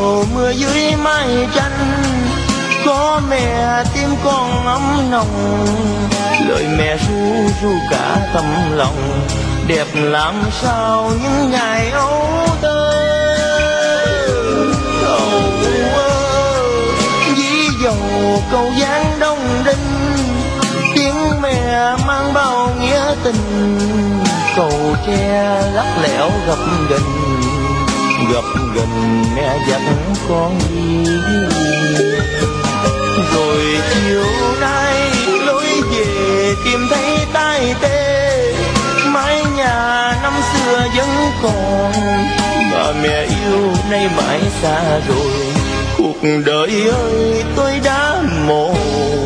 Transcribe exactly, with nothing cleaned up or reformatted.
chiều mưa dưới mái tranh, có mẹ tim con ấm nồng, lời mẹ ru ru cả tấm lòng, đẹp làm sao những ngày ấu thơ. Âu ơ dí dầu câu giáng đông đinh, tiếng mẹ mang bao nghĩa tình, cầu tre lắc lẻo gập ghềnh, gập ghềnh mẹ dắt con đi. Rồi chiều nay lối về tìm thấy tai tê, mái nhà năm xưa vẫn còn, mà mẹ yêu nay mãi xa rồi, cuộc đời ơi tôi đã mồ